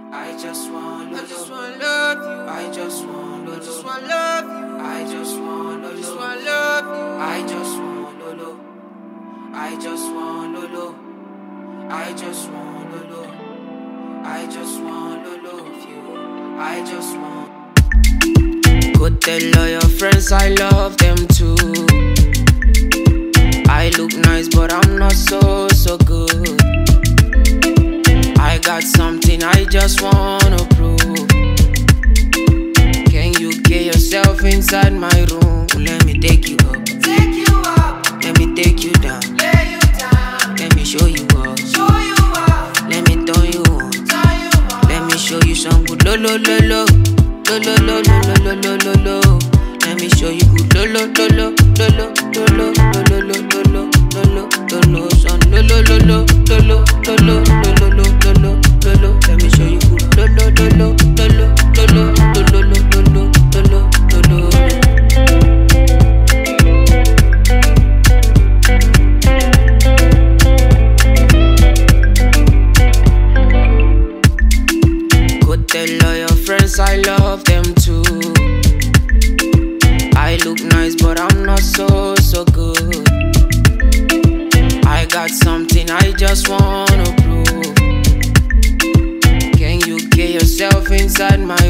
I just want love you. I just want love you. I just want love you. I just want love. I just want love. I just want love. I just want love you. I just want. Go tell all your friends I love them too. I look nice but I'm not so good. I got something I just wanna prove. Can you get yourself inside my room? Let me take you up. Let me take you down. Let me show you up. Let me turn you on. Let me show you some good lo lo lo lo. Lo lo lo lo lo lo lo lo lo. Let me show you good lo lo lo lo lo lo lo lo lo lo lo lo lo lo lo son lo lo lo lo lo lo lo lo lo lo lo lo. Let me show you good lo lo lo lo lo lo lo lo lo lo lo lo lo. Go tell all your friends I love them too. I look nice but I'm not so good. I got something I just wanna prove. Can you get yourself inside my